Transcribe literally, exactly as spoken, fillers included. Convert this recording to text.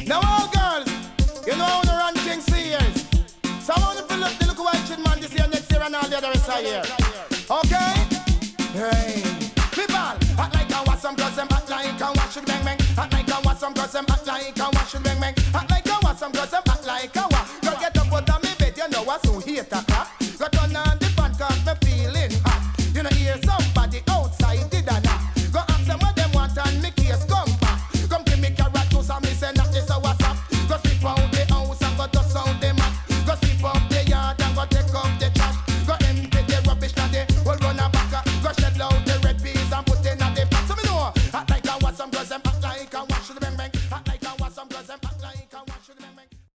Now all girls, you know how to run things serious. So I want to fill up the look white shit man this year, next year and all the other rest of year. Okay? Hey. People, act like I want some girls and act like I want should bang bang. Act like I want some girls and act like I want should bang bang. Act like I want some girls and